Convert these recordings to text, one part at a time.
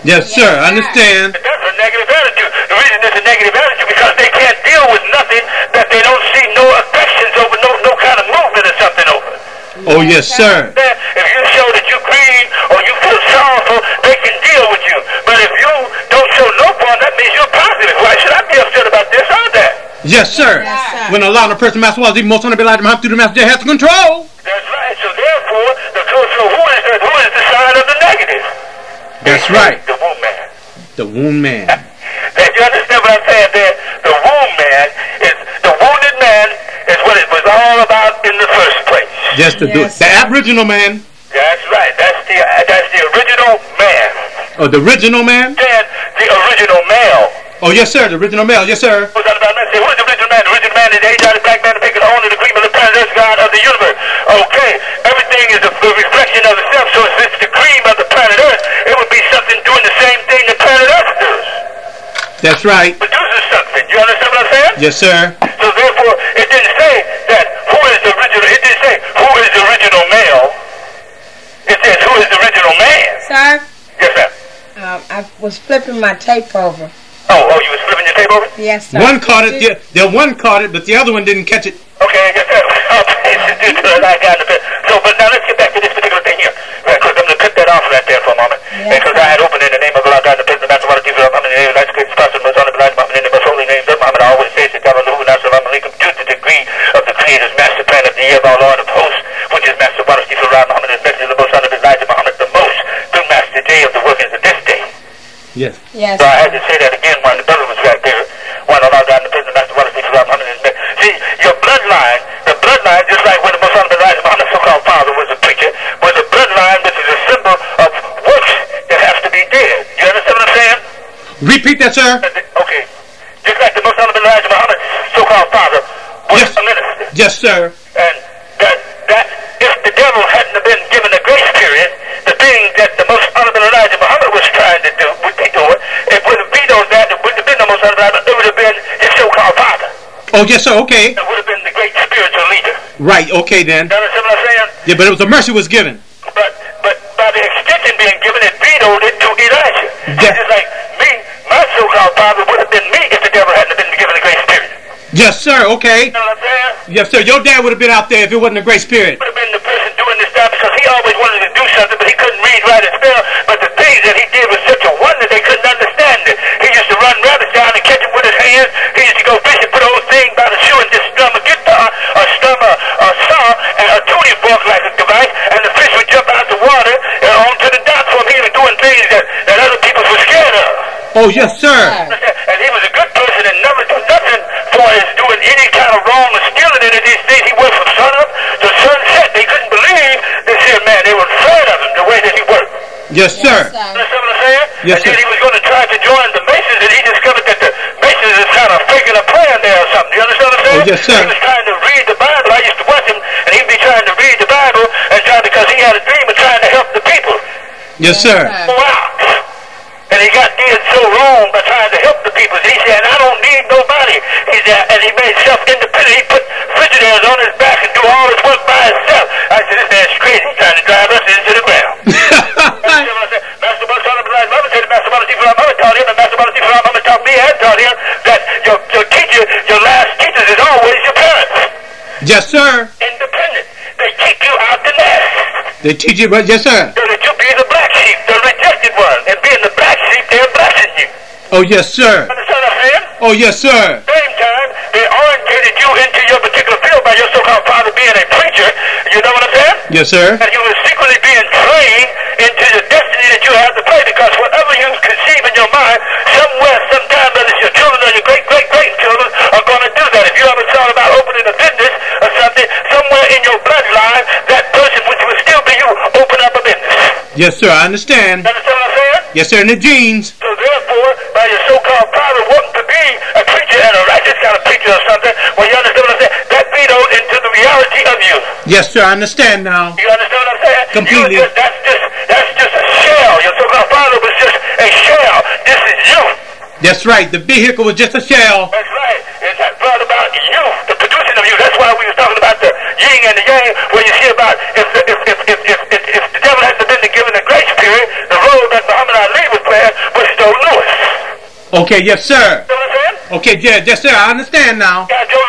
Yes, sir. I understand. That's a negative attitude. The reason it's a negative attitude because they can't deal with nothing that they don't see no affections over, no kind of movement or something over. Oh, yes, sir. If you show that you grieve or you feel sorrowful, they can deal with you. But if you don't show no part, that means you're positive. Why should I be upset about this or that? Yes, sir. Yes, sir. When allowing a person, Master Wallace, even most on the light through the master, they have to control. That's right. So therefore, so who is the sign of the negative? That's right. The womb man. The wound man. Did you understand what I'm saying there? The womb man is the wounded man is what it was all about in the first place. Just the Aboriginal man. That's right. That's the original man. Oh, the original man? Then the original male. Oh, yes, sir. The original male. Yes, sir. Who's that about man? Say, who is the original man? The original man is the Asiatic black man, the pick on the cream of the planet Earth, God of the universe. Okay. Everything is a reflection of itself. So if it's the cream of the planet Earth, it would be something doing the same thing that planet Earth does. That's right. Produces something. You understand what I'm saying? Yes, sir. So therefore, it didn't say that who is the original. It didn't say who is the original male. It says who is the original man. Sir? Yes, ma'am. I was flipping my tape over. Oh, you was flipping your tape over? Yes, sir. One caught it. The one caught it, but the other one didn't catch it. Okay, yes, sir. I got it. So, but now let's get back to this particular thing here. Right, because I'm going to cut that off right there for a moment. Yes, Because I had opened in the name of Allah, God, the President, Master, Water, Jesus, Muhammad, in the name of the United States, Prophet, Muhammad, in the name of holy name, that Muhammad always says, that God, Allahu, Nasr, Alaikum, to the degree of the Creator's master plan of the year of our Lord of hosts, which is Master, Water, Jesus, Muhammad, is Messenger, the most son of Elijah, Muhammad, the most, through Master Day of the workings of this day. Yes. Yes. So I had to say that again when the brother was right there. When Allah, God, the President, Master, Water, Jesus, Muhammad, is see, your bloodline, the bloodline, just like when the most son of Elijah, Muhammad, so-called father, was a preacher, was a bloodline which is a symbol of works that has to be did. You understand what I'm saying? Repeat that, sir. Okay. Just like the most son of Elijah, Muhammad, so-called father, was Yes. a minister. Yes, sir. And that if the devil hadn't have been given a grace period, the thing that the most honorable Elijah Muhammad was trying to do, would be doing, it would have vetoed that, it wouldn't have been the most honorable Elijah, it would have been his so-called father. Oh, yes, sir. Okay. It would have been the great spiritual leader. Right. Okay, then. You understand what I'm saying? Yeah, but it was a mercy was given. But by the extension being given, it vetoed it to Elijah. Yeah. Just like me, my so-called father would have been me if the devil hadn't been given a grace period. Yes, sir. Okay. You know what I'm saying? Yes, sir. Your dad would have been out there if it wasn't a grace period. Would have been the person doing this stuff because he always wanted to do something, but he couldn't read, write, and spell. But the things that he did was such a wonder they couldn't understand it. He used to run rabbits down and catch them with his hands. He used to go fishing, put a whole thing by the shoe and just strum a guitar, or strum a saw, and a tuning fork like a device, and the fish would jump out the water and onto the dock from him and doing things that other people were scared of. Oh, yes, sir. And he was a good person and never do nothing for his doing any kind of wrong or stealing any of these things. He worked from sun up to sunset. They couldn't believe this here man. They were afraid of him the way that he worked. Yes, sir. Yes, sir. Understand what I'm saying? Yes, and then sir. he was going to try to join the Masons, and he discovered that the Masons is kind of faking a plan there or something. You understand what I'm saying? Oh, yes, sir. He was trying to read the Bible. I used to watch him, and he'd be trying to read the Bible, and trying because he had a dream of trying to help the people. Yes, sir. Wow. And he got did so wrong by trying to help the people. He said, I don't need nobody. He said, and he made himself independent. He put Frigidaires on his back and do all his work by himself. I said, this man's crazy. He's trying to drive us into the ground. Master Mother taught him, Mother said, Master Mother Mother taught him, and Master Mother Mother taught me and taught him that your teacher, your last teachers is always your parents. Yes, sir. Independent. They keep you out the nest. They teach you, but yes, sir. So that you be the black sheep, the rejected one. And being the black sheep, they're blessing you. Oh, yes, sir. Understand what I'm saying? Oh, yes, sir. Same time, they orientated you into your particular field by your so-called father being a preacher. You know what I'm saying? Yes, sir. And you were secretly being trained into the destiny that you have to play because whatever you conceive in your mind, somewhere, sometime, whether it's your children or your great-great-great-children are going to do that. If you ever thought about opening a business or something, somewhere in your bloodline, that person, which would still be you, open up a business. Yes, sir. I understand. You understand what I'm saying? Yes, sir. In the genes. So therefore, by your so-called father wanting to be a preacher and a righteous kind of preacher or something, well, you understand what I'm saying? That vetoed into the reality of you. Yes, sir. I understand now. You understand what I'm saying? Completely. That's just a shell. Your so-called father was just a shell. This is you. That's right. The vehicle was just a shell. That's right. It's brought about you, the producing of you. That's why we was talking about the yin and the yang, where you see about if the devil hadn't been given a grace period, the role that Muhammad Ali was playing Okay, yes, sir. You know what I'm saying? Okay, yeah, yes, sir. I understand now. Yeah, Joe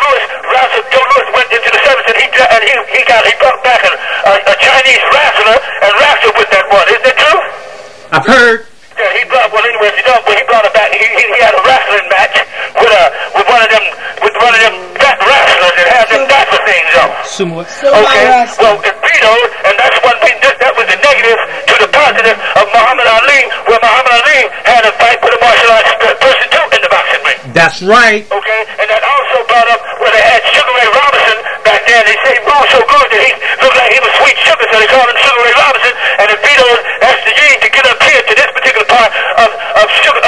Louis went into the service and he brought back a Chinese wrestler and wrestled with that one. Isn't that true? I've heard. Yeah, he brought he brought it back. He had a wrestling match with one of them fat wrestlers that had them diaper things on. Sumo. Okay. Well, it vetoed, and that's one thing. That was the negative to the positive of Muhammad Ali, where Muhammad Ali had a fight with a martial arts person too in the boxing ring. That's right. Okay, and that also brought up where they had Sugar Ray Robinson back there. They say he moved so good that he looked like he was sweet sugar, so they called him Sugar Ray Robinson. And it vetoed Esther G to get up here to this particular part of Sugar,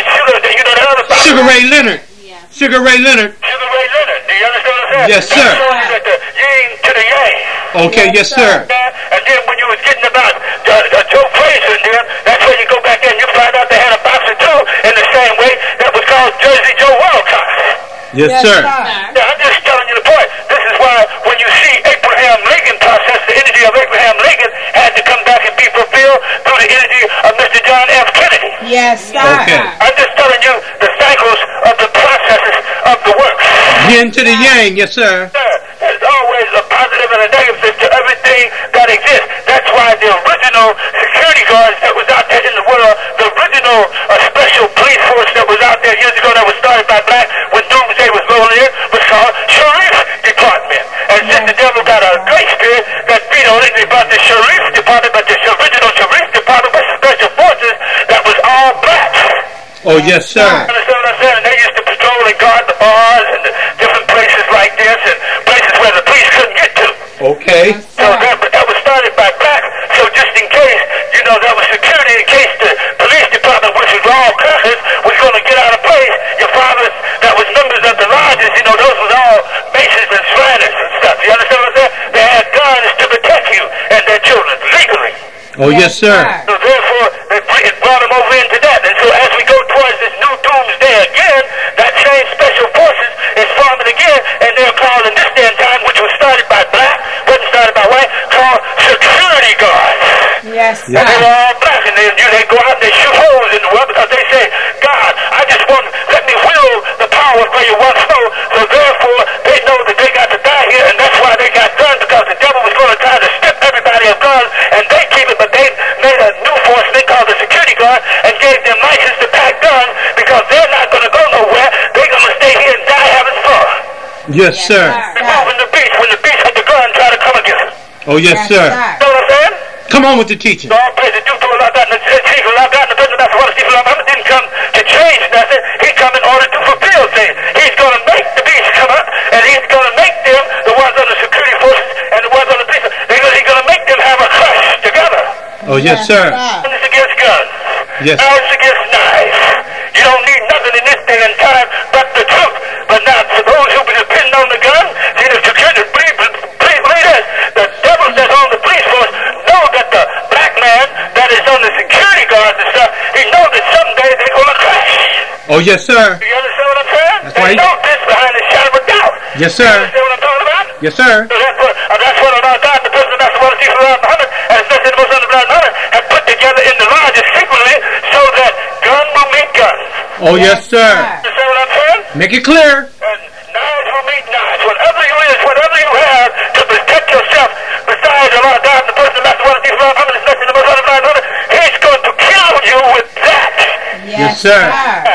you know, the other part. Sugar Ray Leonard. Sugar Ray Leonard. Sugar Ray Leonard. Do you understand what I'm saying? Yes, sir. That's the yin to the yang. Okay, yes, sir. And then when you was getting about Joe Frazier and them, that's when you go back in and you find out they had a boxer too in the same way that was called Jersey Joe Walcott. Yes, sir. Yeah, I'm just telling you the point. This is why when you see Abraham Lincoln process, the energy of Abraham Lincoln had to come back and be fulfilled through the energy of Mr. John F. Kennedy. Yes, sir. Okay. I'm just telling you the cycles of the processes of the works. Yin to the yang, yes, sir. There's always a positive and a negative to everything that exists. That's why the original security guards that was out there in the world, the original special police force that was out there years ago that was started by black when Doomsday was rolling in was called Sharif Department. And since the devil got a great spirit that vetoed it, they brought the Sharif Department, but the original Sharif Department was special forces that was all black. Oh, yes, sir. Understand what I'm saying? And they used to patrol and guard the bars and the different places like this and places where the police couldn't get to. Okay. So that was started by black. So just in case, you know, that was security in case the police department, which was all crackers, was going to get out of place. Your fathers that was members of the lodges, you know, those was all Masons and Shriners and stuff. You understand what I'm saying? They had guns to protect you and their children legally. Oh, yes, sir. So therefore, it brought them over into that. And so as we go towards this new doomsday again, that same special forces is forming again, and they're called in this day and time, which was started by black, wasn't started by white, called security guards. Yes, sir. And they're all black, and they go out and they shoot holes in the world because they say, God, I just want, let me will the power for you once more. So therefore, they know that they got to die here, and that's why they got guns, because the devil was going to try to strip everybody of guns, and they keep it, but they made a new force they called the security guard and gave them license to pack guns because they're not going to go nowhere. They're going to stay here and die having fun. Yes, sir. Removing the beast when the beast had the gun try to come against him. Oh, yes, sir. You know what I'm saying? Come on with the teaching. So all praise the due to Allah, God, and the chief of Allah, God, and the president of the Stephen Muhammad didn't come to change nothing. He come in order to fulfill things. He's going to make the beast come up, and he's going to make them, the ones on the security forces and the ones on the police, he's going to make them have a crush together. Oh, yes, sir. Guns against guns. Yes. Knives against knives. You don't need nothing in this day and time but the truth. But now, for those who be depending on the gun, see the security, believe this, the devil that's on the police force know that the black man that is on the security guards and stuff, he knows that someday they're going to crash. Oh, yes, sir. Do you understand what I'm saying? That's They right. know this behind the shadow of doubt. Yes, You sir. understand what I'm talking about? Yes, sir. So that's what Allah, God, the president of the Stephen Muhammad, and especially the Muslim Muhammad, have put together in the lodges secretly so that gun will meet gun. Oh, yes, sir. Understand what I'm saying? Make it clear. And knives will meet knives. Whatever you have to protect yourself, besides Allah, God, the person of the Stephen Muhammad, especially the Muslim Muhammad, he's going to kill you with that. Yes, sir.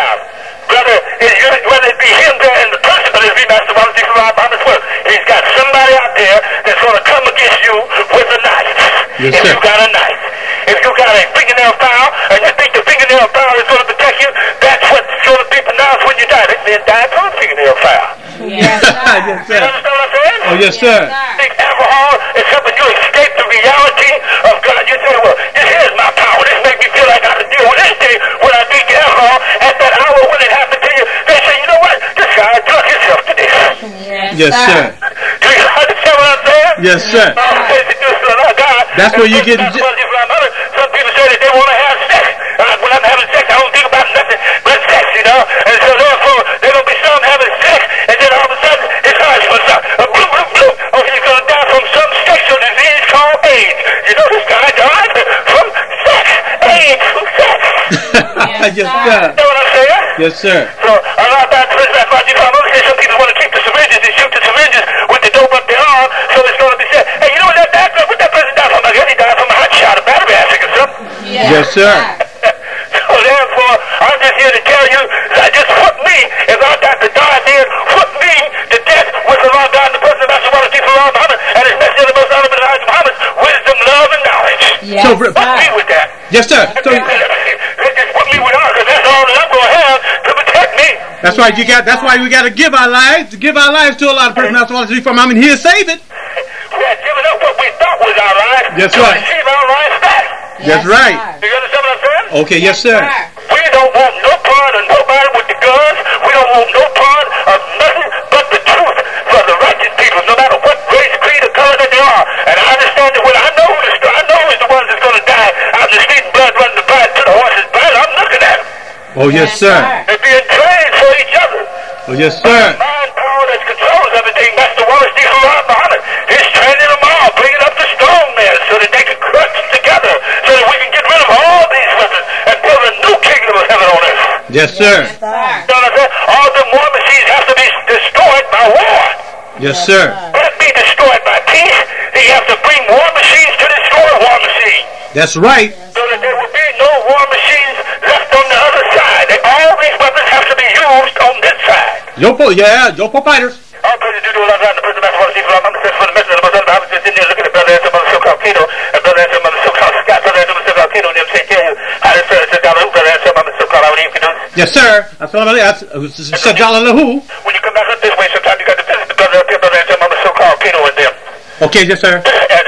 Whether it be him there in the person, but it be Master Muhammad's work. He's got somebody out there that's going to come against you with a knife. Yes, if sir. you got a knife. If you got a fingernail file, and you think the fingernail file is going to protect you, that's what's going to be pronounced when you die. They say die from a fingernail file. Yes, Yes, You sir. understand what I'm saying? Oh, yes, sir. Think alcohol is helping you escape the reality of God. You say, well, this is my power. This makes me feel like I can deal with anything when I drink alcohol. At that hour when it happened to you, they say, you know what? This guy drunk himself to this. Yes, sir. Do you understand what I'm saying? Yes, sir. That's where you get. Some people say that they want to have sex. When I'm having sex, I don't think about nothing but sex, you know? And so therefore, there going to be some having sex, and then all of a sudden, his heart goes up. Bloop, bloop, bloop. Oh, he's going to die from some sexual disease called AIDS. You know, this guy died from sex. AIDS from sex. Yes, sir. You know what I'm saying? Yes, sir. So a lot of times, some people want to keep the syringes and shoot the syringes with the dope up their arm, so it's going to be said, hey, you know what that person died from? I guess he died from a hot shot, a battery acid or something. Yeah. Yes, sir. So therefore, I'm just here to tell you, just put me, if our Dr. Dodd did, put me to death with the law God, the person of Master Wallace D. Farrar Muhammad, and especially the most honorable Elijah Muhammad, wisdom, love, and knowledge. Yes, So, Put me with that. Yes, sir. So, Just put me with her, because that's all that I'm going to have to protect me. that's right. That's why we got to give our lives. To give our lives to a lot of person. Master Wallace D. Farrar Muhammad. He'll save it. We had given up what we thought was our lives That's to right. receive our lives back. That's right. You understand what I'm saying? Okay. Yes, sir. We don't want no part of nobody with the guns. We don't want no part of nothing but the truth for the righteous people, no matter what race, creed, or color that they are. And I understand that when I know who's the ones that's going to die out in the street, blood running the blood to the horse's blood, I'm looking at them. Oh, yes, sir. They're being trained for each other. Oh, yes, sir. Mind power that controls everything. Master Wallace D. Farrar Muhammad is training them all, bringing up the strong men so that they can crunch together, so that we can get rid of all these weapons and build a new kingdom of heaven on earth. Yes, sir. You know what I'm saying? All the war machines have to be destroyed by war. Yes, sir. Let it be destroyed by peace. You have to bring war machines to destroy war machines. That's right. So that there will be no war machines left on the other side. All these weapons have to be used on this side. Yopo fighters. All praise to do a lot of the person Master Wallace D. Farrar Muhammad says for the message of the Most Honorable Muhammad just in there looking at Brother Anthony Mother So-called Kino and Brother Anthony Mother So-called Scott, Brother Anthony Mother So-called Kino, and them say, tell you how to say, Brother Anthony Mother So-called, how you can do. Yes, sir. That's what I'm saying. Sajala Lahu. When you come back up this way, sometimes you got to visit the Brother Anthony Mother So-called Kino and them. Okay, yes, sir. And